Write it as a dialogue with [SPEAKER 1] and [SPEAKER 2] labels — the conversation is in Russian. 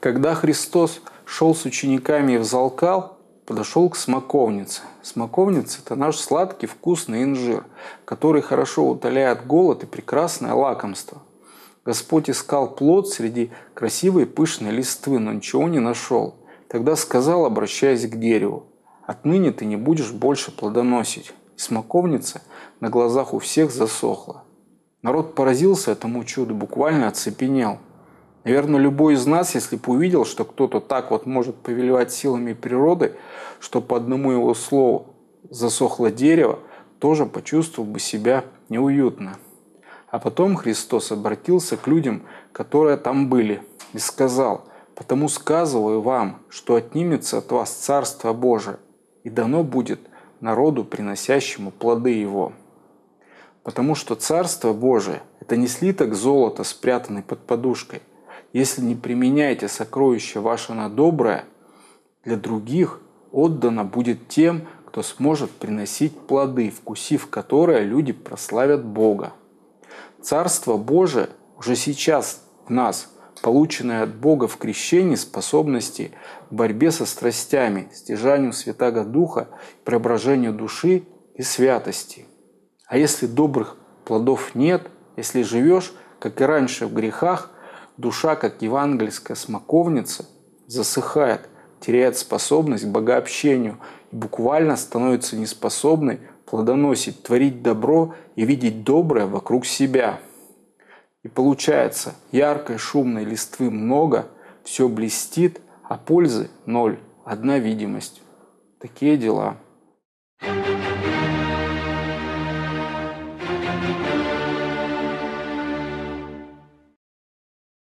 [SPEAKER 1] Когда Христос шел с учениками и взалкал, подошел к смоковнице. Смоковница – это наш сладкий вкусный инжир, который хорошо утоляет голод и прекрасное лакомство. Господь искал плод среди красивой пышной листвы, но ничего не нашел. Тогда сказал, обращаясь к дереву: «Отныне ты не будешь больше плодоносить». И смоковница на глазах у всех засохла. Народ поразился этому чуду, буквально оцепенел. Наверное, любой из нас, если бы увидел, что кто-то так вот может повелевать силами природы, что по одному его слову засохло дерево, тоже почувствовал бы себя неуютно. А потом Христос обратился к людям, которые там были, и сказал: «Потому сказываю вам, что отнимется от вас Царство Божие, и дано будет народу, приносящему плоды его». Потому что Царство Божие – это не слиток золота, спрятанный под подушкой. Если не применяете сокровище ваше на доброе, для других отдано будет тем, кто сможет приносить плоды, вкусив которые люди прославят Бога. Царство Божие уже сейчас в нас, полученное от Бога в крещении, способности к борьбе со страстями, стяжанию Святаго Духа, преображению души и святости. А если добрых плодов нет, если живешь, как и раньше, в грехах, душа, как евангельская смоковница, засыхает, теряет способность к богообщению и буквально становится неспособной плодоносить, творить добро и видеть доброе вокруг себя. И получается, яркой шумной листвы много, все блестит, а пользы ноль, одна видимость. Такие дела.